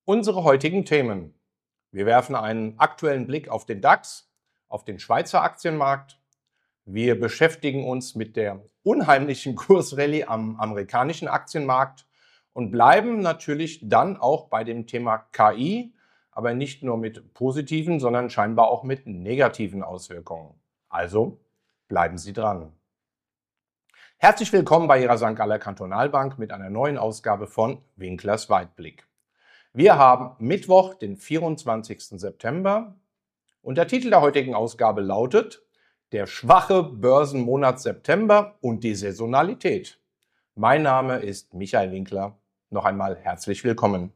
Unsere heutigen Themen. Wir werfen einen aktuellen Blick auf den DAX, auf den Schweizer Aktienmarkt. Wir beschäftigen uns mit der unheimlichen Kursrallye am amerikanischen Aktienmarkt und bleiben natürlich dann auch bei dem Thema KI, aber nicht nur mit positiven, sondern scheinbar auch mit negativen Auswirkungen. Also bleiben Sie dran. Herzlich willkommen bei Ihrer St. Galler Kantonalbank mit einer neuen Ausgabe von Winklers Weitblick. Wir haben Mittwoch, den 24. September und der Titel der heutigen Ausgabe lautet Der schwache Börsenmonat September und die Saisonalität. Mein Name ist Michael Winkler. Noch einmal herzlich willkommen.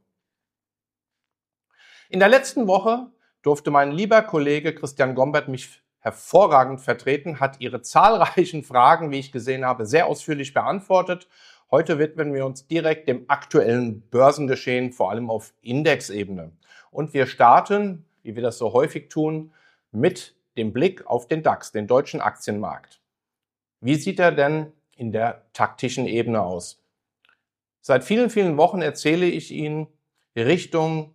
In der letzten Woche durfte mein lieber Kollege Christian Gombert mich hervorragend vertreten, hat Ihre zahlreichen Fragen, wie ich gesehen habe, sehr ausführlich beantwortet. Heute widmen wir uns direkt dem aktuellen Börsengeschehen, vor allem auf Indexebene. Und wir starten, wie wir das so häufig tun, mit dem Blick auf den DAX, den deutschen Aktienmarkt. Wie sieht er denn in der taktischen Ebene aus? Seit vielen, vielen Wochen erzähle ich Ihnen, Richtung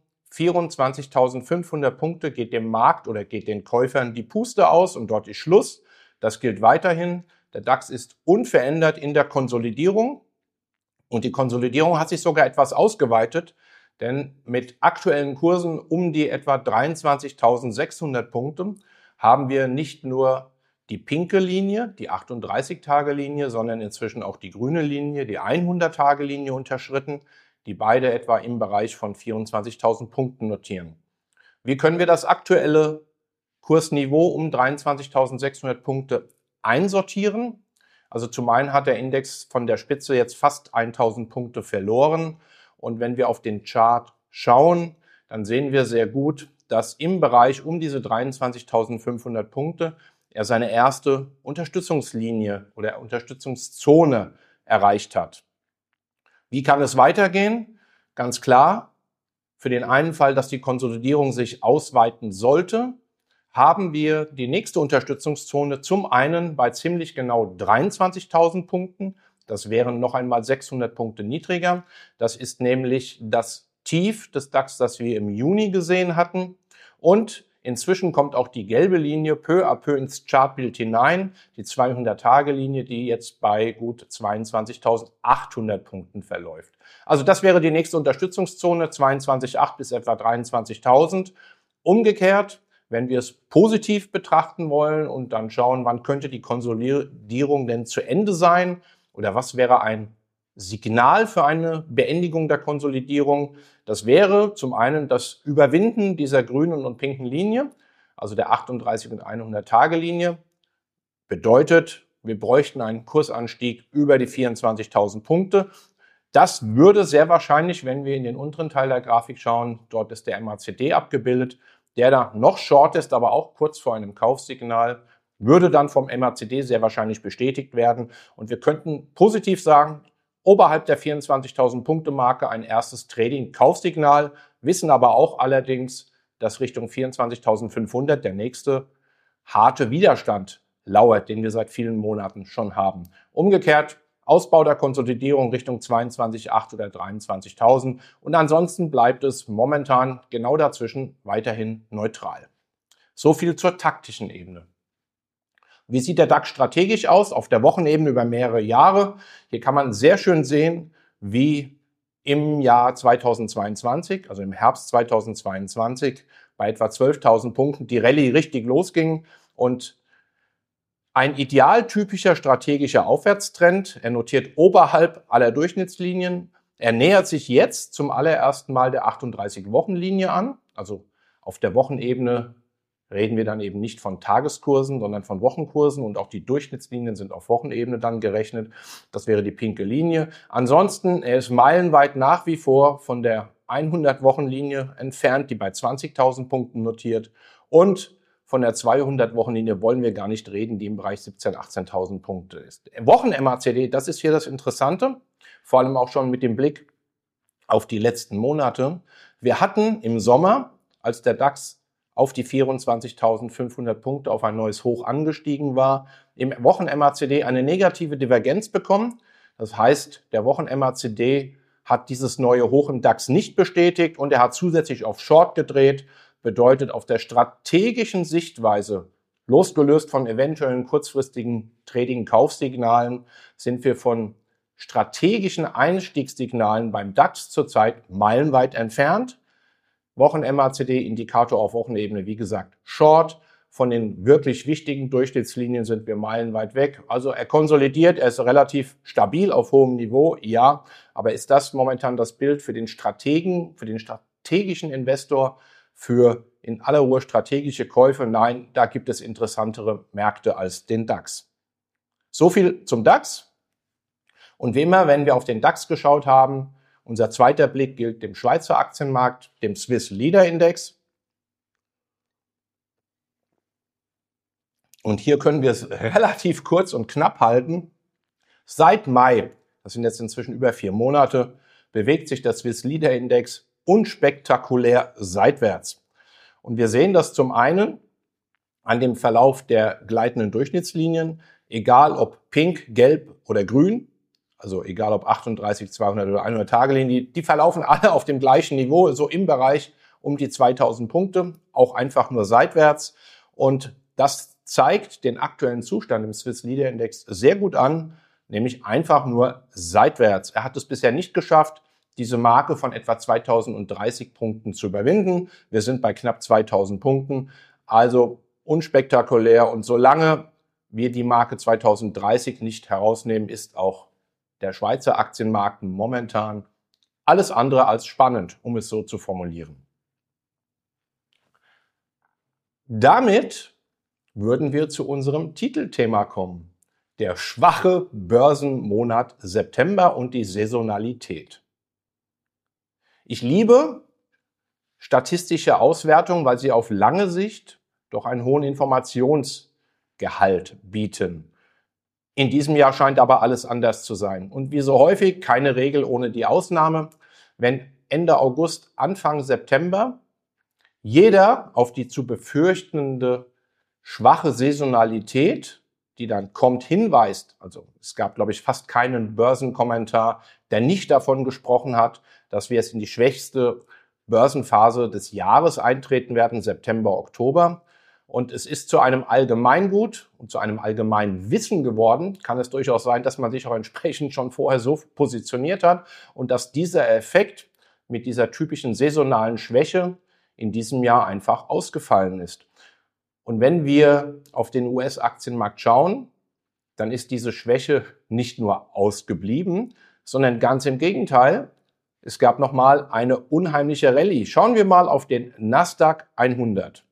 24.500 Punkte geht dem Markt oder geht den Käufern die Puste aus und dort ist Schluss. Das gilt weiterhin. Der DAX ist unverändert in der Konsolidierung. Und die Konsolidierung hat sich sogar etwas ausgeweitet, denn mit aktuellen Kursen um die etwa 23.600 Punkte haben wir nicht nur die pinke Linie, die 38-Tage-Linie, sondern inzwischen auch die grüne Linie, die 100-Tage-Linie unterschritten, die beide etwa im Bereich von 24.000 Punkten notieren. Wie können wir das aktuelle Kursniveau um 23.600 Punkte einsortieren? Also zum einen hat der Index von der Spitze jetzt fast 1.000 Punkte verloren. Und wenn wir auf den Chart schauen, dann sehen wir sehr gut, dass im Bereich um diese 23.500 Punkte er seine erste Unterstützungslinie oder Unterstützungszone erreicht hat. Wie kann es weitergehen? Ganz klar, für den einen Fall, dass die Konsolidierung sich ausweiten sollte, haben wir die nächste Unterstützungszone zum einen bei ziemlich genau 23.000 Punkten. Das wären noch einmal 600 Punkte niedriger. Das ist nämlich das Tief des DAX, das wir im Juni gesehen hatten. Und inzwischen kommt auch die gelbe Linie peu à peu ins Chartbild hinein, die 200-Tage-Linie, die jetzt bei gut 22.800 Punkten verläuft. Also das wäre die nächste Unterstützungszone, 22.800 bis etwa 23.000. Umgekehrt, wenn wir es positiv betrachten wollen und dann schauen, wann könnte die Konsolidierung denn zu Ende sein oder was wäre ein Signal für eine Beendigung der Konsolidierung, das wäre zum einen das Überwinden dieser grünen und pinken Linie, also der 38- und 100-Tage-Linie, bedeutet, wir bräuchten einen Kursanstieg über die 24.000 Punkte. Das würde sehr wahrscheinlich, wenn wir in den unteren Teil der Grafik schauen, dort ist der MACD abgebildet, der da noch short ist, aber auch kurz vor einem Kaufsignal, würde dann vom MACD sehr wahrscheinlich bestätigt werden. Und wir könnten positiv sagen, oberhalb der 24.000 Punkte Marke ein erstes Trading-Kaufsignal, wissen aber auch allerdings, dass Richtung 24.500 der nächste harte Widerstand lauert, den wir seit vielen Monaten schon haben. Umgekehrt, Ausbau der Konsolidierung Richtung 22.800 oder 23.000 und ansonsten bleibt es momentan genau dazwischen weiterhin neutral. So viel zur taktischen Ebene. Wie sieht der DAX strategisch aus? Auf der Wochenebene über mehrere Jahre. Hier kann man sehr schön sehen, wie im Jahr 2022, also im Herbst 2022, bei etwa 12.000 Punkten die Rallye richtig losging und ein idealtypischer strategischer Aufwärtstrend. Er notiert oberhalb aller Durchschnittslinien. Er nähert sich jetzt zum allerersten Mal der 38-Wochen-Linie an. Also auf der Wochenebene reden wir dann eben nicht von Tageskursen, sondern von Wochenkursen und auch die Durchschnittslinien sind auf Wochenebene dann gerechnet. Das wäre die pinke Linie. Ansonsten, er ist meilenweit nach wie vor von der 100-Wochen-Linie entfernt, die bei 20.000 Punkten notiert und von der 200-Wochen-Linie wollen wir gar nicht reden, die im Bereich 17.000, 18.000 Punkte ist. Wochen-MACD, das ist hier das Interessante, vor allem auch schon mit dem Blick auf die letzten Monate. Wir hatten im Sommer, als der DAX auf die 24.500 Punkte auf ein neues Hoch angestiegen war, im Wochen-MACD eine negative Divergenz bekommen. Das heißt, der Wochen-MACD hat dieses neue Hoch im DAX nicht bestätigt und er hat zusätzlich auf Short gedreht. Bedeutet auf der strategischen Sichtweise, losgelöst von eventuellen kurzfristigen Trading-Kaufsignalen, sind wir von strategischen Einstiegssignalen beim DAX zurzeit meilenweit entfernt. Wochen-MACD-Indikator auf Wochenebene, wie gesagt, Short. Von den wirklich wichtigen Durchschnittslinien sind wir meilenweit weg. Also er konsolidiert, er ist relativ stabil auf hohem Niveau, ja. Aber ist das momentan das Bild für den Strategen, für den strategischen Investor, für in aller Ruhe strategische Käufe? Nein, da gibt es interessantere Märkte als den DAX. So viel zum DAX. Und wie immer, wenn wir auf den DAX geschaut haben, unser zweiter Blick gilt dem Schweizer Aktienmarkt, dem Swiss Leader Index. Und hier können wir es relativ kurz und knapp halten. Seit Mai, das sind jetzt inzwischen über 4 Monate, bewegt sich der Swiss Leader Index unspektakulär seitwärts. Und wir sehen das zum einen an dem Verlauf der gleitenden Durchschnittslinien, egal ob pink, gelb oder grün, also egal ob 38, 200 oder 100 Tage-Linie, die verlaufen alle auf dem gleichen Niveau, so im Bereich um die 2000 Punkte, auch einfach nur seitwärts. Und das zeigt den aktuellen Zustand im Swiss Leader Index sehr gut an, nämlich einfach nur seitwärts. Er hat es bisher nicht geschafft, diese Marke von etwa 2030 Punkten zu überwinden. Wir sind bei knapp 2000 Punkten, also unspektakulär. Und solange wir die Marke 2030 nicht herausnehmen, ist auch der Schweizer Aktienmarkt momentan alles andere als spannend, um es so zu formulieren. Damit würden wir zu unserem Titelthema kommen. Der schwache Börsenmonat September und die Saisonalität. Ich liebe statistische Auswertungen, weil sie auf lange Sicht doch einen hohen Informationsgehalt bieten. In diesem Jahr scheint aber alles anders zu sein. Und wie so häufig, keine Regel ohne die Ausnahme. Wenn Ende August, Anfang September jeder auf die zu befürchtende schwache Saisonalität, die dann kommt, hinweist, also es gab, glaube ich, fast keinen Börsenkommentar, der nicht davon gesprochen hat, dass wir jetzt in die schwächste Börsenphase des Jahres eintreten werden, September, Oktober. Und es ist zu einem Allgemeingut und zu einem allgemeinen Wissen geworden, kann es durchaus sein, dass man sich auch entsprechend schon vorher so positioniert hat und dass dieser Effekt mit dieser typischen saisonalen Schwäche in diesem Jahr einfach ausgefallen ist. Und wenn wir auf den US-Aktienmarkt schauen, dann ist diese Schwäche nicht nur ausgeblieben, sondern ganz im Gegenteil. Es gab nochmal eine unheimliche Rallye. Schauen wir mal auf den Nasdaq 100.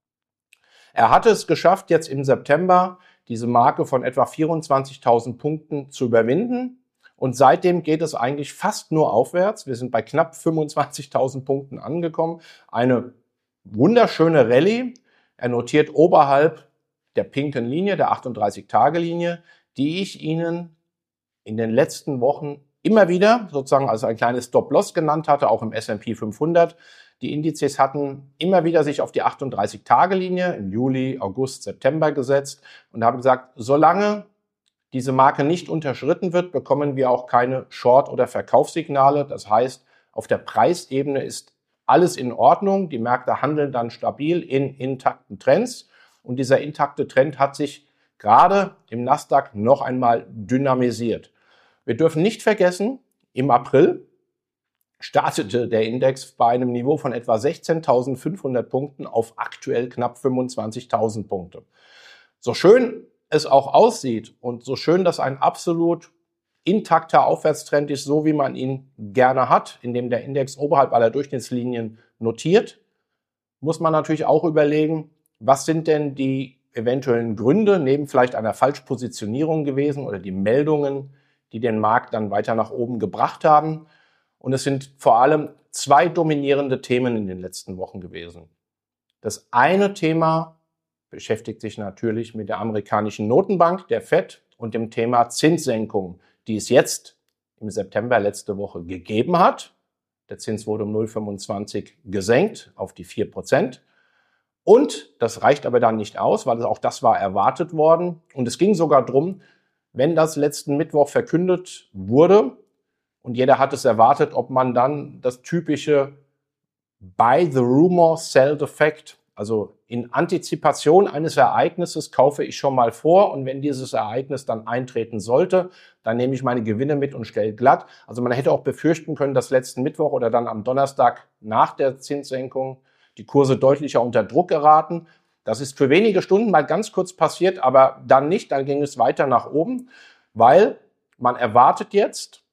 Er hatte es geschafft, jetzt im September diese Marke von etwa 24.000 Punkten zu überwinden. Und seitdem geht es eigentlich fast nur aufwärts. Wir sind bei knapp 25.000 Punkten angekommen. Eine wunderschöne Rallye. Er notiert oberhalb der pinken Linie, der 38-Tage-Linie, die ich Ihnen in den letzten Wochen immer wieder sozusagen als ein kleines Stop-Loss genannt hatte, auch im S&P 500. Die Indizes hatten immer wieder sich auf die 38-Tage-Linie im Juli, August, September gesetzt und haben gesagt, solange diese Marke nicht unterschritten wird, bekommen wir auch keine Short- oder Verkaufssignale. Das heißt, auf der Preisebene ist alles in Ordnung. Die Märkte handeln dann stabil in intakten Trends. Und dieser intakte Trend hat sich gerade im Nasdaq noch einmal dynamisiert. Wir dürfen nicht vergessen, im April startete der Index bei einem Niveau von etwa 16.500 Punkten auf aktuell knapp 25.000 Punkte. So schön es auch aussieht und so schön das ein absolut intakter Aufwärtstrend ist, so wie man ihn gerne hat, indem der Index oberhalb aller Durchschnittslinien notiert, muss man natürlich auch überlegen, was sind denn die eventuellen Gründe neben vielleicht einer Falschpositionierung gewesen oder die Meldungen, die den Markt dann weiter nach oben gebracht haben. Und es sind vor allem 2 dominierende Themen in den letzten Wochen gewesen. Das eine Thema beschäftigt sich natürlich mit der amerikanischen Notenbank, der Fed, und dem Thema Zinssenkung, die es jetzt im September letzte Woche gegeben hat. Der Zins wurde um 0,25 gesenkt auf die 4%. Und das reicht aber dann nicht aus, weil auch das war erwartet worden. Und es ging sogar darum, wenn das letzten Mittwoch verkündet wurde Und jeder hat es erwartet, ob man dann das typische Buy the rumor, sell the fact, also in Antizipation eines Ereignisses kaufe ich schon mal vor und wenn dieses Ereignis dann eintreten sollte, dann nehme ich meine Gewinne mit und stelle glatt. Also man hätte auch befürchten können, dass letzten Mittwoch oder dann am Donnerstag nach der Zinssenkung die Kurse deutlicher unter Druck geraten. Das ist für wenige Stunden mal ganz kurz passiert, aber dann nicht, dann ging es weiter nach oben, weil man erwartet jetzt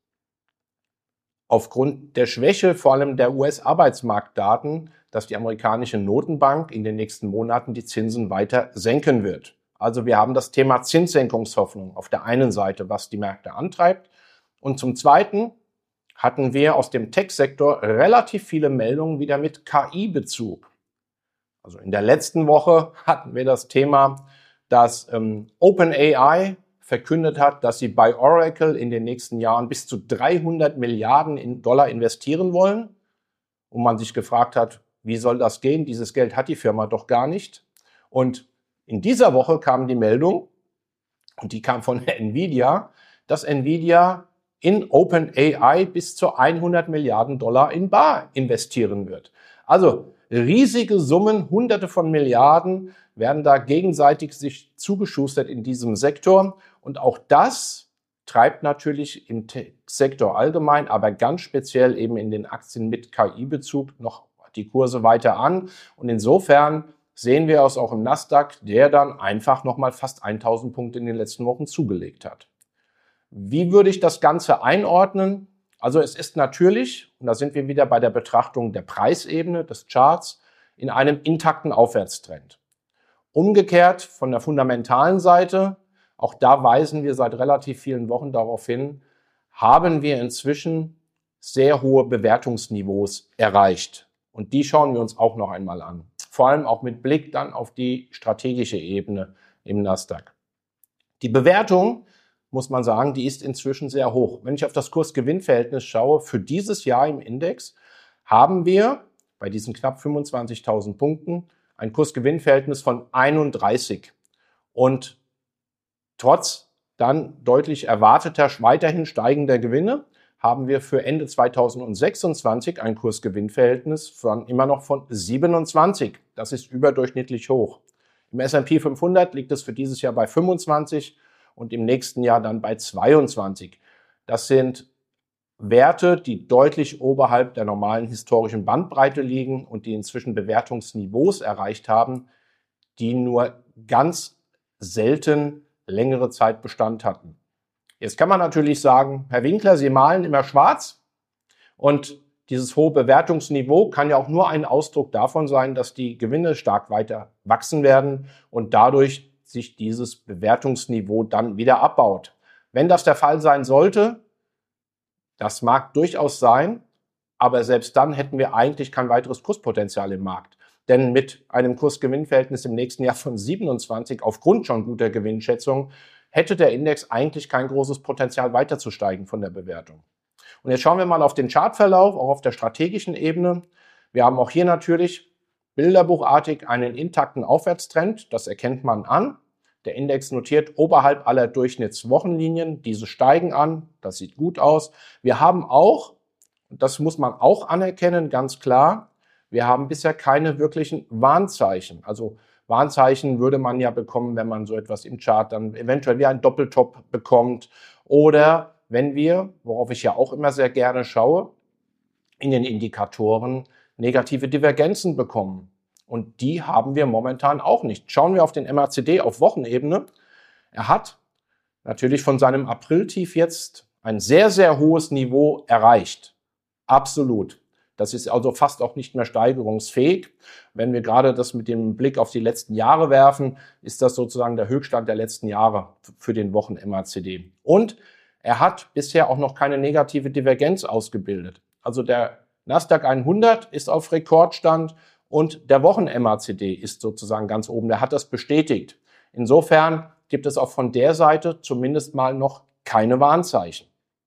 aufgrund der Schwäche vor allem der US-Arbeitsmarktdaten, dass die amerikanische Notenbank in den nächsten Monaten die Zinsen weiter senken wird. Also wir haben das Thema Zinssenkungshoffnung auf der einen Seite, was die Märkte antreibt. Und zum Zweiten hatten wir aus dem Tech-Sektor relativ viele Meldungen wieder mit KI-Bezug. Also in der letzten Woche hatten wir das Thema, dass OpenAI verkündet hat, dass sie bei Oracle in den nächsten Jahren bis zu 300 Milliarden Dollar investieren wollen. Und man sich gefragt hat, wie soll das gehen? Dieses Geld hat die Firma doch gar nicht. Und in dieser Woche kam die Meldung, und die kam von Nvidia, dass Nvidia in OpenAI bis zu 100 Milliarden Dollar in bar investieren wird. Also riesige Summen, Hunderte von Milliarden werden da gegenseitig sich zugeschustert in diesem Sektor. Und auch das treibt natürlich im Tech-Sektor allgemein, aber ganz speziell eben in den Aktien mit KI-Bezug noch die Kurse weiter an. Und insofern sehen wir es auch im Nasdaq, der dann einfach nochmal fast 1000 Punkte in den letzten Wochen zugelegt hat. Wie würde ich das Ganze einordnen? Also es ist natürlich, und da sind wir wieder bei der Betrachtung der Preisebene des Charts, in einem intakten Aufwärtstrend. Umgekehrt von der fundamentalen Seite, auch da weisen wir seit relativ vielen Wochen darauf hin, haben wir inzwischen sehr hohe Bewertungsniveaus erreicht. Und die schauen wir uns auch noch einmal an. Vor allem auch mit Blick dann auf die strategische Ebene im Nasdaq. Die Bewertung, muss man sagen, die ist inzwischen sehr hoch. Wenn ich auf das Kurs-Gewinn-Verhältnis schaue, für dieses Jahr im Index haben wir bei diesen knapp 25.000 Punkten ein Kurs-Gewinn-Verhältnis von 31. Und trotz dann deutlich erwarteter, weiterhin steigender Gewinne haben wir für Ende 2026 ein Kurs-Gewinn-Verhältnis von immer noch von 27. Das ist überdurchschnittlich hoch. Im S&P 500 liegt es für dieses Jahr bei 25 und im nächsten Jahr dann bei 22. Das sind Werte, die deutlich oberhalb der normalen historischen Bandbreite liegen und die inzwischen Bewertungsniveaus erreicht haben, die nur ganz selten längere Zeit Bestand hatten. Jetzt kann man natürlich sagen, Herr Winkler, Sie malen immer schwarz und dieses hohe Bewertungsniveau kann ja auch nur ein Ausdruck davon sein, dass die Gewinne stark weiter wachsen werden und dadurch sich dieses Bewertungsniveau dann wieder abbaut. Wenn das der Fall sein sollte, das mag durchaus sein, aber selbst dann hätten wir eigentlich kein weiteres Kurspotenzial im Markt. Denn mit einem Kurs-Gewinn-Verhältnis im nächsten Jahr von 27 aufgrund schon guter Gewinnschätzung hätte der Index eigentlich kein großes Potenzial weiterzusteigen von der Bewertung. Und jetzt schauen wir mal auf den Chartverlauf, auch auf der strategischen Ebene. Wir haben auch hier natürlich bilderbuchartig einen intakten Aufwärtstrend, das erkennt man an. Der Index notiert oberhalb aller Durchschnittswochenlinien, diese steigen an, das sieht gut aus. Wir haben auch, und das muss man auch anerkennen, ganz klar, wir haben bisher keine wirklichen Warnzeichen. Also Warnzeichen würde man ja bekommen, wenn man so etwas im Chart dann eventuell wie ein Doppeltop bekommt oder wenn wir, worauf ich ja auch immer sehr gerne schaue, in den Indikatoren negative Divergenzen bekommen. Und die haben wir momentan auch nicht. Schauen wir auf den MACD auf Wochenebene. Er hat natürlich von seinem Apriltief jetzt ein sehr, sehr hohes Niveau erreicht. Absolut. Das ist also fast auch nicht mehr steigerungsfähig. Wenn wir gerade das mit dem Blick auf die letzten Jahre werfen, ist das sozusagen der Höchststand der letzten Jahre für den Wochen-MACD. Und er hat bisher auch noch keine negative Divergenz ausgebildet. Also der Nasdaq 100 ist auf Rekordstand und der Wochen-MACD ist sozusagen ganz oben. Der hat das bestätigt. Insofern gibt es auch von der Seite zumindest mal noch keine Warnzeichen.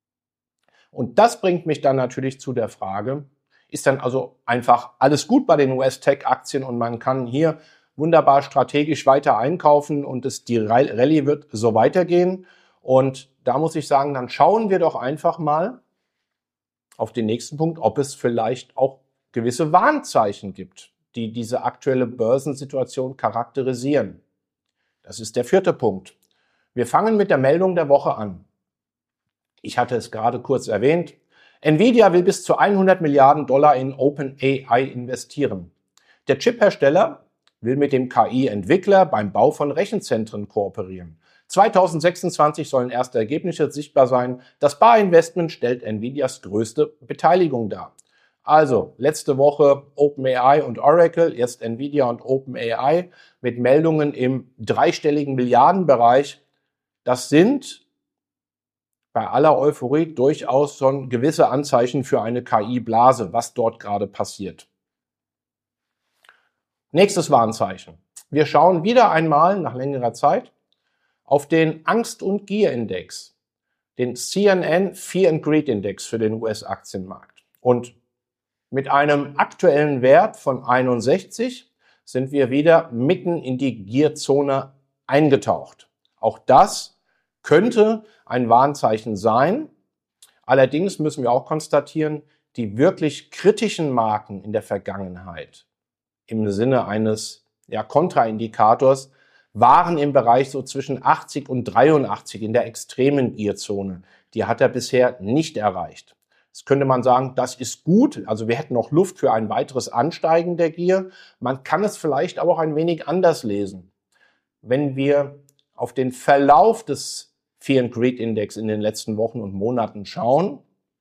Und das bringt mich dann natürlich zu der Frage, ist dann also einfach alles gut bei den US-Tech-Aktien und man kann hier wunderbar strategisch weiter einkaufen und die Rallye wird so weitergehen. Und da muss ich sagen, dann schauen wir doch einfach mal auf den nächsten Punkt, ob es vielleicht auch gewisse Warnzeichen gibt, die diese aktuelle Börsensituation charakterisieren. Das ist der vierte Punkt. Wir fangen mit der Meldung der Woche an. Ich hatte es gerade kurz erwähnt. Nvidia will bis zu 100 Milliarden Dollar in OpenAI investieren. Der Chiphersteller will mit dem KI-Entwickler beim Bau von Rechenzentren kooperieren. 2026 sollen erste Ergebnisse sichtbar sein. Das Barinvestment stellt Nvidias größte Beteiligung dar. Also, letzte Woche OpenAI und Oracle, jetzt Nvidia und OpenAI mit Meldungen im dreistelligen Milliardenbereich. Das sind bei aller Euphorie durchaus schon gewisse Anzeichen für eine KI-Blase, was dort gerade passiert. Nächstes Warnzeichen. Wir schauen wieder einmal nach längerer Zeit auf den Angst- und Gier-Index, den CNN Fear and Greed Index für den US-Aktienmarkt. Und mit einem aktuellen Wert von 61 sind wir wieder mitten in die Gierzone eingetaucht. Auch das könnte ein Warnzeichen sein. Allerdings müssen wir auch konstatieren, die wirklich kritischen Marken in der Vergangenheit im Sinne eines Kontraindikators waren im Bereich so zwischen 80 und 83 in der extremen Gierzone. Die hat er bisher nicht erreicht. Jetzt könnte man sagen, das ist gut. Also wir hätten noch Luft für ein weiteres Ansteigen der Gier. Man kann es vielleicht aber auch ein wenig anders lesen. Wenn wir auf den Verlauf des Fear and Greed Index in den letzten Wochen und Monaten schauen,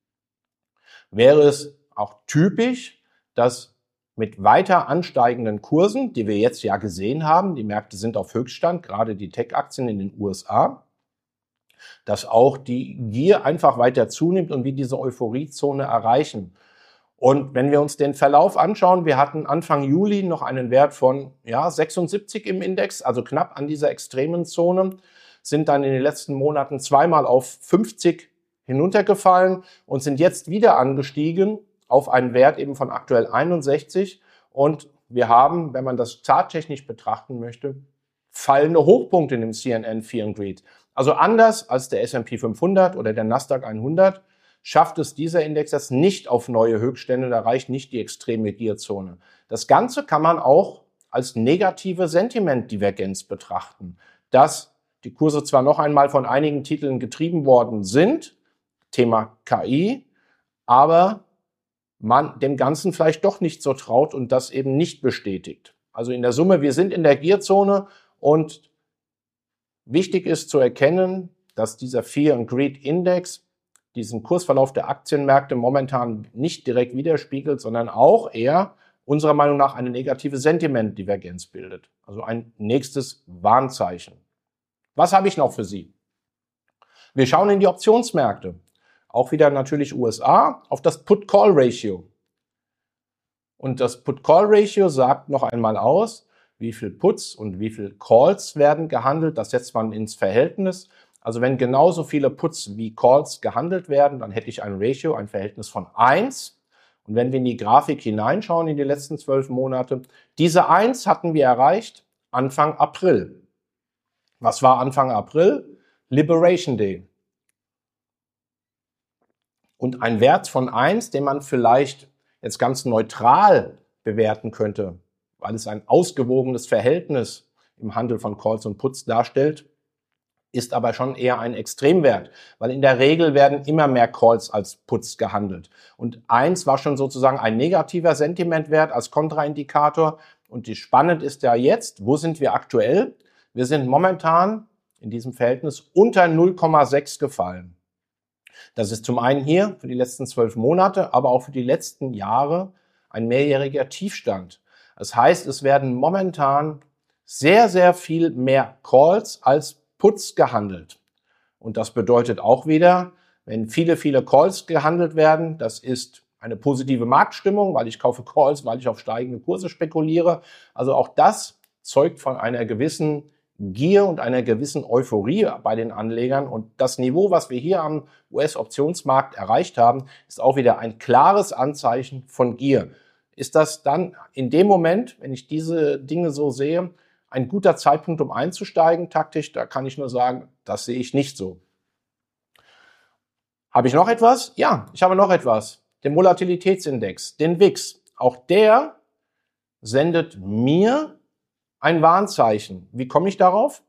wäre es auch typisch, dass mit weiter ansteigenden Kursen, die wir jetzt ja gesehen haben, die Märkte sind auf Höchststand, gerade die Tech-Aktien in den USA, dass auch die Gier einfach weiter zunimmt und wir diese Euphoriezone erreichen. Und wenn wir uns den Verlauf anschauen, wir hatten Anfang Juli noch einen Wert von 76 im Index, also knapp an dieser extremen Zone, sind dann in den letzten Monaten zweimal auf 50 hinuntergefallen und sind jetzt wieder angestiegen auf einen Wert eben von aktuell 61. Und wir haben, wenn man das charttechnisch betrachten möchte, fallende Hochpunkte in dem CNN Fear and Greed. Also anders als der S&P 500 oder der Nasdaq 100 schafft es dieser Index jetzt nicht auf neue Höchststände, da reicht nicht die extreme Gierzone. Das Ganze kann man auch als negative Sentimentdivergenz betrachten, dass die Kurse zwar noch einmal von einigen Titeln getrieben worden sind, Thema KI, aber man dem Ganzen vielleicht doch nicht so traut und das eben nicht bestätigt. Also in der Summe, wir sind in der Gierzone und wichtig ist zu erkennen, dass dieser Fear and Greed Index diesen Kursverlauf der Aktienmärkte momentan nicht direkt widerspiegelt, sondern auch eher unserer Meinung nach eine negative Sentimentdivergenz bildet. Also ein nächstes Warnzeichen. Was habe ich noch für Sie? Wir schauen in die Optionsmärkte. Auch wieder natürlich USA, auf das Put-Call-Ratio. Und das Put-Call-Ratio sagt noch einmal aus, wie viel Puts und wie viel Calls werden gehandelt. Das setzt man ins Verhältnis. Also wenn genauso viele Puts wie Calls gehandelt werden, dann hätte ich ein Ratio, ein Verhältnis von 1. Und wenn wir in die Grafik hineinschauen in die letzten 12 Monate, diese 1 hatten wir erreicht Anfang April. Was war Anfang April? Liberation Day. Und ein Wert von 1, den man vielleicht jetzt ganz neutral bewerten könnte, weil es ein ausgewogenes Verhältnis im Handel von Calls und Puts darstellt, ist aber schon eher ein Extremwert, weil in der Regel werden immer mehr Calls als Puts gehandelt. Und 1 war schon sozusagen ein negativer Sentimentwert als Kontraindikator. Und die spannend ist ja jetzt, wo sind wir aktuell? Wir sind momentan in diesem Verhältnis unter 0,6 gefallen. Das ist zum einen hier für die letzten 12 Monate, aber auch für die letzten Jahre ein mehrjähriger Tiefstand. Das heißt, es werden momentan sehr, sehr viel mehr Calls als Puts gehandelt. Und das bedeutet auch wieder, wenn viele, viele Calls gehandelt werden, das ist eine positive Marktstimmung, weil ich kaufe Calls, weil ich auf steigende Kurse spekuliere. Also auch das zeugt von einer gewissen Gier und einer gewissen Euphorie bei den Anlegern. Und das Niveau, was wir hier am US-Optionsmarkt erreicht haben, ist auch wieder ein klares Anzeichen von Gier. Ist das dann in dem Moment, wenn ich diese Dinge so sehe, ein guter Zeitpunkt, um einzusteigen taktisch? Da kann ich nur sagen, das sehe ich nicht so. Habe ich noch etwas? Ja, ich habe noch etwas. den Volatilitätsindex, den VIX. Auch der sendet mir ein Warnzeichen. Wie komme ich darauf?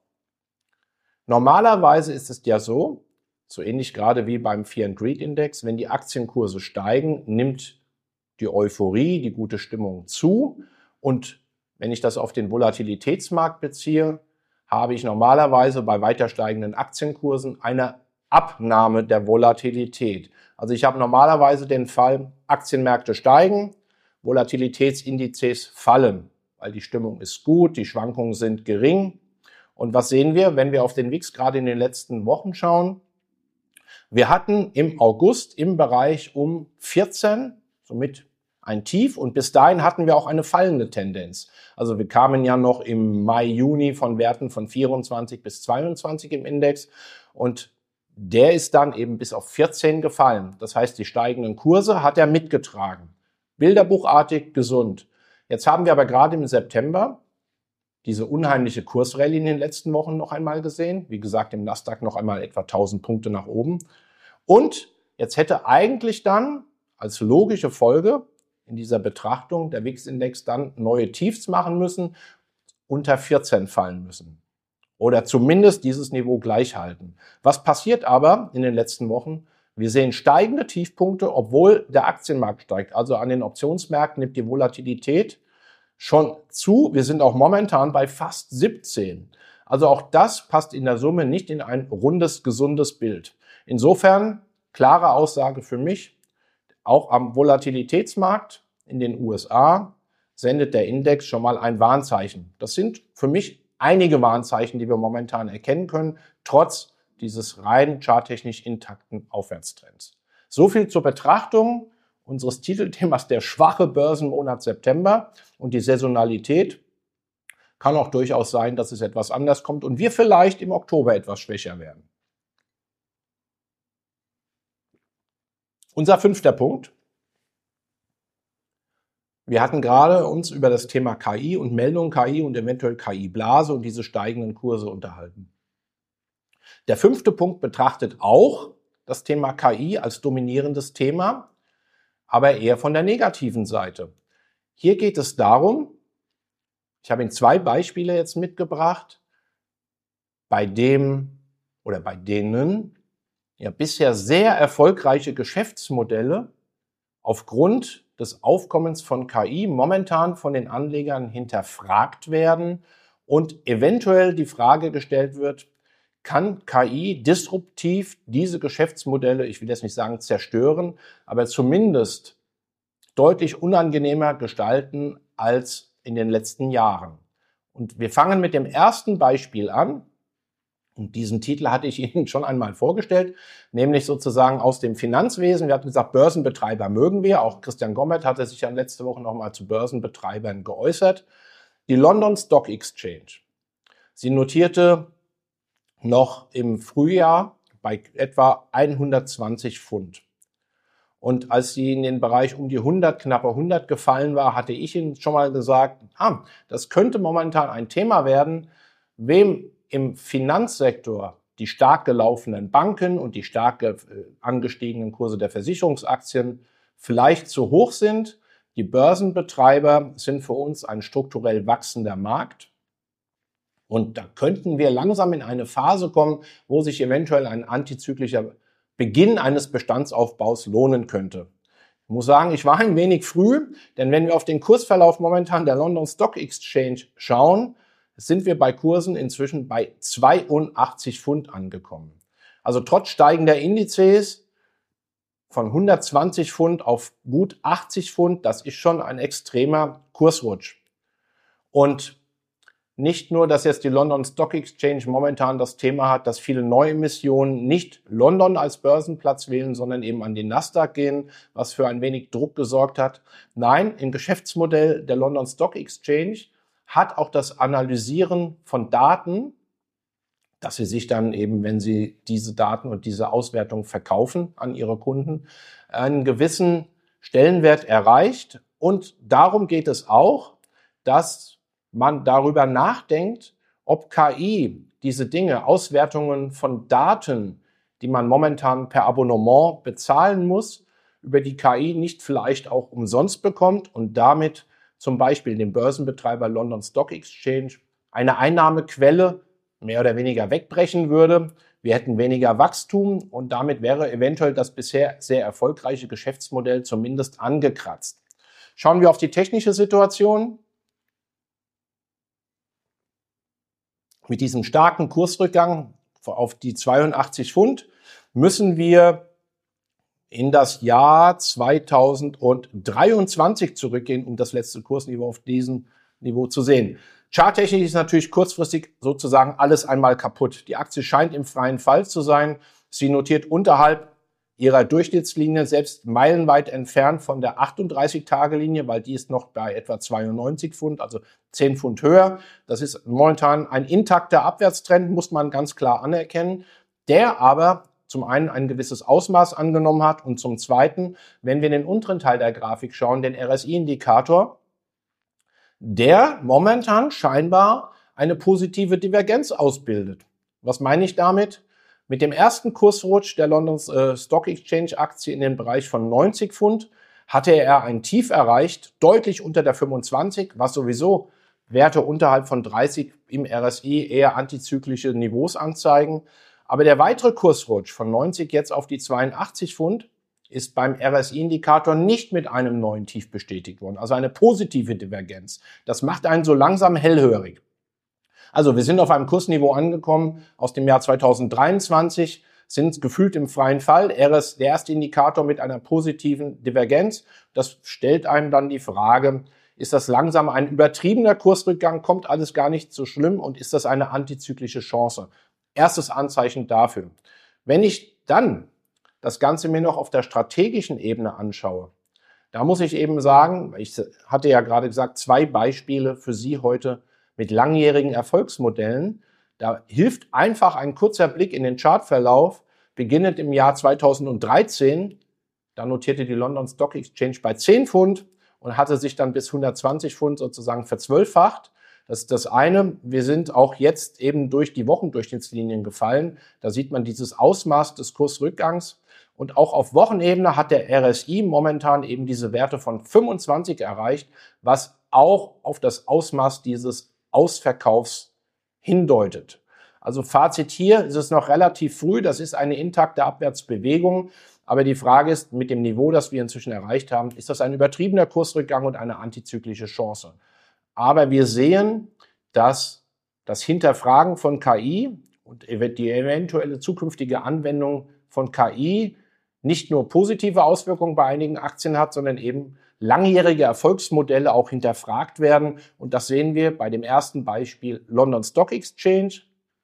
Normalerweise ist es ja so ähnlich gerade wie beim Fear and Greed Index, wenn die Aktienkurse steigen, nimmt die Euphorie, die gute Stimmung zu. Und wenn ich das auf den Volatilitätsmarkt beziehe, habe ich normalerweise bei weiter steigenden Aktienkursen eine Abnahme der Volatilität. Also ich habe normalerweise den Fall, Aktienmärkte steigen, Volatilitätsindizes fallen, weil die Stimmung ist gut, die Schwankungen sind gering. Und was sehen wir, wenn wir auf den VIX gerade in den letzten Wochen schauen? Wir hatten im August im Bereich um 14, somit ein Tief, und bis dahin hatten wir auch eine fallende Tendenz. Also wir kamen ja noch im Mai, Juni von Werten von 24 bis 22 im Index und der ist dann eben bis auf 14 gefallen. Das heißt, die steigenden Kurse hat er mitgetragen. Bilderbuchartig gesund. Jetzt haben wir aber gerade im September diese unheimliche Kursrallye in den letzten Wochen noch einmal gesehen. Wie gesagt, im Nasdaq noch einmal etwa 1000 Punkte nach oben. Und jetzt hätte eigentlich dann als logische Folge in dieser Betrachtung der VIX-Index dann neue Tiefs machen müssen, unter 14 fallen müssen. Oder zumindest dieses Niveau gleich halten. Was passiert aber in den letzten Wochen? Wir sehen steigende Tiefpunkte, obwohl der Aktienmarkt steigt. Also an den Optionsmärkten nimmt die Volatilität schon zu. Wir sind auch momentan bei fast 17. Also auch das passt in der Summe nicht in ein rundes, gesundes Bild. Insofern, klare Aussage für mich, auch am Volatilitätsmarkt in den USA sendet der Index schon mal ein Warnzeichen. Das sind für mich einige Warnzeichen, die wir momentan erkennen können, trotz dieses rein charttechnisch intakten Aufwärtstrends. So viel zur Betrachtung unseres Titelthemas, der schwache Börsenmonat September und die Saisonalität. Kann auch durchaus sein, dass es etwas anders kommt und wir vielleicht im Oktober etwas schwächer werden. Unser 5. Punkt. Wir hatten gerade uns über das Thema KI und Meldung KI und eventuell KI-Blase und diese steigenden Kurse unterhalten. Der 5. Punkt betrachtet auch das Thema KI als dominierendes Thema, aber eher von der negativen Seite. Hier geht es darum, ich habe Ihnen 2 Beispiele jetzt mitgebracht, bei denen ja bisher sehr erfolgreiche Geschäftsmodelle aufgrund des Aufkommens von KI momentan von den Anlegern hinterfragt werden und eventuell die Frage gestellt wird, kann KI disruptiv diese Geschäftsmodelle, ich will jetzt nicht sagen zerstören, aber zumindest deutlich unangenehmer gestalten als in den letzten Jahren. Und wir fangen mit dem ersten Beispiel an. Und diesen Titel hatte ich Ihnen schon einmal vorgestellt, nämlich sozusagen aus dem Finanzwesen. Wir hatten gesagt, Börsenbetreiber mögen wir. Auch Christian Gombert hatte sich ja letzte Woche nochmal zu Börsenbetreibern geäußert. Die London Stock Exchange. Sie notierte noch im Frühjahr bei etwa 120 Pfund. Und als sie in den Bereich um die 100, knappe 100 gefallen war, hatte ich Ihnen schon mal gesagt, das könnte momentan ein Thema werden, wem im Finanzsektor die stark gelaufenen Banken und die stark angestiegenen Kurse der Versicherungsaktien vielleicht zu hoch sind. Die Börsenbetreiber sind für uns ein strukturell wachsender Markt. Und da könnten wir langsam in eine Phase kommen, wo sich eventuell ein antizyklischer Beginn eines Bestandsaufbaus lohnen könnte. Ich muss sagen, ich war ein wenig früh, denn wenn wir auf den Kursverlauf momentan der London Stock Exchange schauen, sind wir bei Kursen inzwischen bei 82 Pfund angekommen. Also trotz steigender Indizes von 120 Pfund auf gut 80 Pfund, das ist schon ein extremer Kursrutsch. Und nicht nur, dass jetzt die London Stock Exchange momentan das Thema hat, dass viele Neuemissionen nicht London als Börsenplatz wählen, sondern eben an den Nasdaq gehen, was für ein wenig Druck gesorgt hat. Nein, im Geschäftsmodell der London Stock Exchange hat auch das Analysieren von Daten, dass sie sich dann eben, wenn sie diese Daten und diese Auswertung verkaufen an ihre Kunden, einen gewissen Stellenwert erreicht. Und darum geht es auch, dass man darüber nachdenkt, ob KI diese Dinge, Auswertungen von Daten, die man momentan per Abonnement bezahlen muss, über die KI nicht vielleicht auch umsonst bekommt und damit zum Beispiel dem Börsenbetreiber London Stock Exchange eine Einnahmequelle mehr oder weniger wegbrechen würde. Wir hätten weniger Wachstum und damit wäre eventuell das bisher sehr erfolgreiche Geschäftsmodell zumindest angekratzt. Schauen wir auf die technische Situation. Mit diesem starken Kursrückgang auf die 82 Pfund müssen wir in das Jahr 2023 zurückgehen, um das letzte Kursniveau auf diesem Niveau zu sehen. Charttechnisch ist natürlich kurzfristig sozusagen alles einmal kaputt. Die Aktie scheint im freien Fall zu sein. Sie notiert unterhalb ihrer Durchschnittslinie, selbst meilenweit entfernt von der 38-Tage-Linie, weil die ist noch bei etwa 92 Pfund, also 10 Pfund höher. Das ist momentan ein intakter Abwärtstrend, muss man ganz klar anerkennen, der aber zum einen ein gewisses Ausmaß angenommen hat und zum zweiten, wenn wir in den unteren Teil der Grafik schauen, den RSI-Indikator, der momentan scheinbar eine positive Divergenz ausbildet. Was meine ich damit? Mit dem ersten Kursrutsch der London Stock Exchange Aktie in den Bereich von 90 Pfund hatte er ein Tief erreicht, deutlich unter der 25, was sowieso Werte unterhalb von 30 im RSI eher antizyklische Niveaus anzeigen. Aber der weitere Kursrutsch von 90 jetzt auf die 82 Pfund ist beim RSI-Indikator nicht mit einem neuen Tief bestätigt worden, also eine positive Divergenz. Das macht einen so langsam hellhörig. Also wir sind auf einem Kursniveau angekommen aus dem Jahr 2023, sind gefühlt im freien Fall. Der erste Indikator mit einer positiven Divergenz. Das stellt einem dann die Frage, ist das langsam ein übertriebener Kursrückgang, kommt alles gar nicht so schlimm und ist das eine antizyklische Chance? Erstes Anzeichen dafür. Wenn ich dann das Ganze mir noch auf der strategischen Ebene anschaue, da muss ich eben sagen, ich hatte ja gerade gesagt, 2 Beispiele für Sie heute mit langjährigen Erfolgsmodellen. Da hilft einfach ein kurzer Blick in den Chartverlauf, beginnend im Jahr 2013. Da notierte die London Stock Exchange bei 10 Pfund und hatte sich dann bis 120 Pfund sozusagen verzwölffacht. Das ist das eine. Wir sind auch jetzt eben durch die Wochendurchschnittslinien gefallen. Da sieht man dieses Ausmaß des Kursrückgangs. Und auch auf Wochenebene hat der RSI momentan eben diese Werte von 25 erreicht, was auch auf das Ausmaß dieses Ausverkaufs hindeutet. Also Fazit hier ist es noch relativ früh. Das ist eine intakte Abwärtsbewegung. Aber die Frage ist, mit dem Niveau, das wir inzwischen erreicht haben, ist das ein übertriebener Kursrückgang und eine antizyklische Chance? Aber wir sehen, dass das Hinterfragen von KI und die eventuelle zukünftige Anwendung von KI nicht nur positive Auswirkungen bei einigen Aktien hat, sondern eben langjährige Erfolgsmodelle auch hinterfragt werden. Und das sehen wir bei dem ersten Beispiel London Stock Exchange.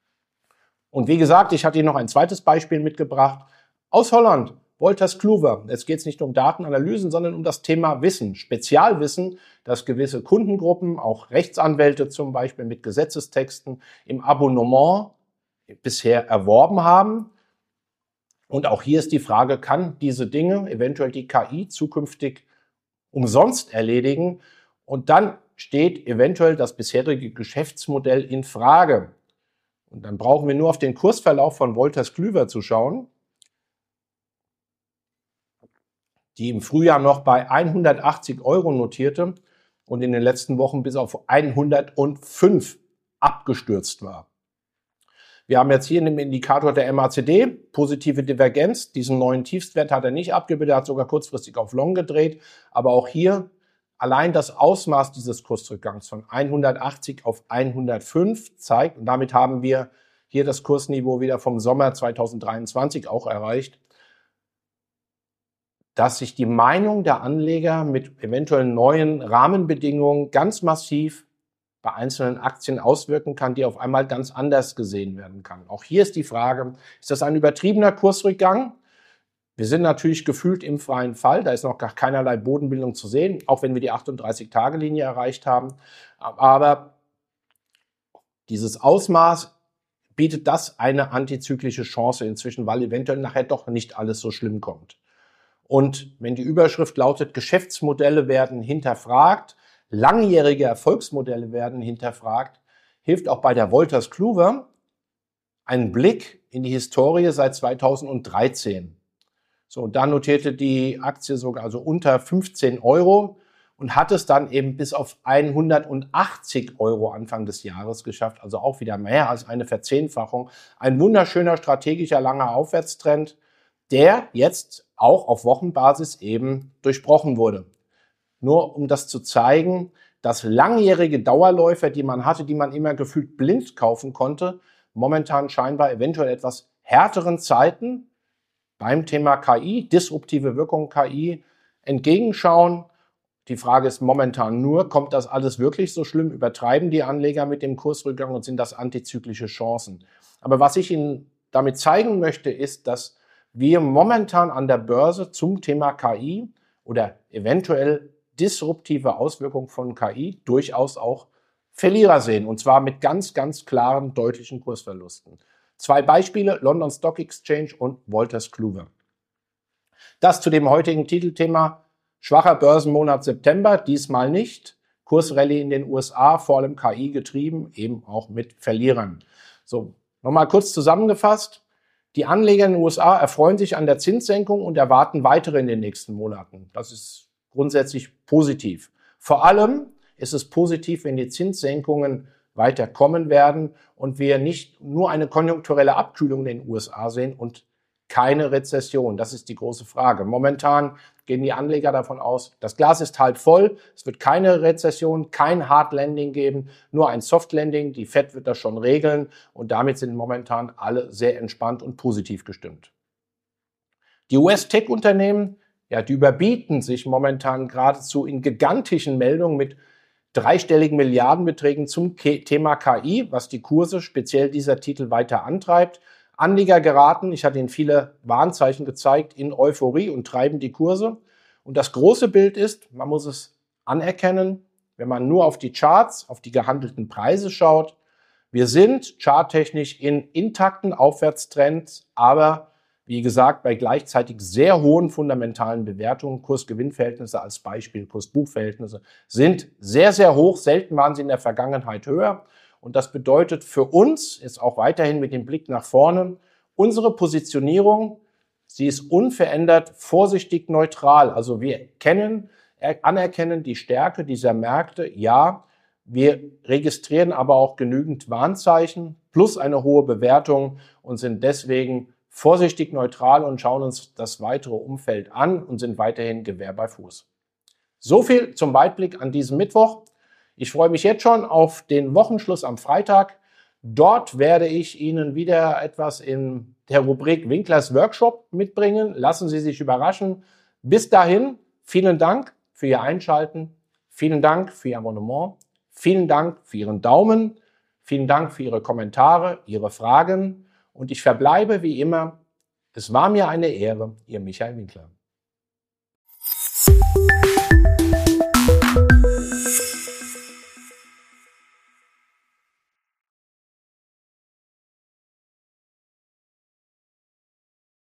Und wie gesagt, ich hatte Ihnen noch ein zweites Beispiel mitgebracht aus Holland. Wolters Kluwer. Jetzt geht es nicht um Datenanalysen, sondern um das Thema Wissen, Spezialwissen, das gewisse Kundengruppen, auch Rechtsanwälte zum Beispiel mit Gesetzestexten im Abonnement bisher erworben haben. Und auch hier ist die Frage, kann diese Dinge eventuell die KI zukünftig umsonst erledigen? Und dann steht eventuell das bisherige Geschäftsmodell in Frage. Und dann brauchen wir nur auf den Kursverlauf von Wolters Kluwer zu schauen, die im Frühjahr noch bei 180 € notierte und in den letzten Wochen bis auf 105 abgestürzt war. Wir haben jetzt hier in dem Indikator der MACD positive Divergenz. Diesen neuen Tiefstwert hat er nicht abgebildet, er hat sogar kurzfristig auf Long gedreht. Aber auch hier allein das Ausmaß dieses Kursrückgangs von 180 auf 105 zeigt, und damit haben wir hier das Kursniveau wieder vom Sommer 2023 auch erreicht, dass sich die Meinung der Anleger mit eventuell neuen Rahmenbedingungen ganz massiv bei einzelnen Aktien auswirken kann, die auf einmal ganz anders gesehen werden kann. Auch hier ist die Frage, ist das ein übertriebener Kursrückgang? Wir sind natürlich gefühlt im freien Fall, da ist noch gar keinerlei Bodenbildung zu sehen, auch wenn wir die 38-Tage-Linie erreicht haben. Aber dieses Ausmaß bietet das eine antizyklische Chance inzwischen, weil eventuell nachher doch nicht alles so schlimm kommt. Und wenn die Überschrift lautet, Geschäftsmodelle werden hinterfragt, langjährige Erfolgsmodelle werden hinterfragt, hilft auch bei der Wolters Kluwer ein Blick in die Historie seit 2013. So, da notierte die Aktie sogar also unter 15 Euro und hat es dann eben bis auf 180 Euro Anfang des Jahres geschafft, also auch wieder mehr als eine Verzehnfachung. Ein wunderschöner strategischer langer Aufwärtstrend, der jetzt auch auf Wochenbasis eben durchbrochen wurde. Nur um das zu zeigen, dass langjährige Dauerläufer, die man hatte, die man immer gefühlt blind kaufen konnte, momentan scheinbar eventuell etwas härteren Zeiten beim Thema KI, disruptive Wirkung KI, entgegenschauen. Die Frage ist momentan nur, kommt das alles wirklich so schlimm? Übertreiben die Anleger mit dem Kursrückgang und sind das antizyklische Chancen? Aber was ich Ihnen damit zeigen möchte, ist, dass wir momentan an der Börse zum Thema KI oder eventuell disruptive Auswirkungen von KI durchaus auch Verlierer sehen. Und zwar mit ganz, ganz klaren, deutlichen Kursverlusten. 2 Beispiele, London Stock Exchange und Wolters Kluwer. Das zu dem heutigen Titelthema. Schwacher Börsenmonat September, diesmal nicht. Kursrallye in den USA, vor allem KI getrieben, eben auch mit Verlierern. So, nochmal kurz zusammengefasst. Die Anleger in den USA erfreuen sich an der Zinssenkung und erwarten weitere in den nächsten Monaten. Das ist grundsätzlich positiv. Vor allem ist es positiv, wenn die Zinssenkungen weiter kommen werden und wir nicht nur eine konjunkturelle Abkühlung in den USA sehen und keine Rezession. Das ist die große Frage. Momentan gehen die Anleger davon aus, das Glas ist halb voll, es wird keine Rezession, kein Hard Landing geben, nur ein Soft Landing. Die Fed wird das schon regeln und damit sind momentan alle sehr entspannt und positiv gestimmt. Die US-Tech-Unternehmen, ja, die überbieten sich momentan geradezu in gigantischen Meldungen mit dreistelligen Milliardenbeträgen zum Thema KI, was die Kurse, speziell dieser Titel, weiter antreibt. Anleger geraten, ich hatte Ihnen viele Warnzeichen gezeigt, in Euphorie und treiben die Kurse. Und das große Bild ist, man muss es anerkennen, wenn man nur auf die Charts, auf die gehandelten Preise schaut, wir sind charttechnisch in intakten Aufwärtstrends, aber wie gesagt, bei gleichzeitig sehr hohen fundamentalen Bewertungen, Kurs-Gewinn-Verhältnisse als Beispiel, Kurs-Buch-Verhältnisse, sind sehr, sehr hoch. Selten waren sie in der Vergangenheit höher. Und das bedeutet für uns, jetzt auch weiterhin mit dem Blick nach vorne, unsere Positionierung, sie ist unverändert, vorsichtig neutral. Also wir anerkennen die Stärke dieser Märkte, ja. Wir registrieren aber auch genügend Warnzeichen plus eine hohe Bewertung und sind deswegen vorsichtig neutral und schauen uns das weitere Umfeld an und sind weiterhin Gewehr bei Fuß. So viel zum Weitblick an diesem Mittwoch. Ich freue mich jetzt schon auf den Wochenschluss am Freitag. Dort werde ich Ihnen wieder etwas in der Rubrik Winklers Workshop mitbringen. Lassen Sie sich überraschen. Bis dahin, vielen Dank für Ihr Einschalten. Vielen Dank für Ihr Abonnement. Vielen Dank für Ihren Daumen. Vielen Dank für Ihre Kommentare, Ihre Fragen. Und ich verbleibe wie immer. Es war mir eine Ehre, Ihr Michael Winkler.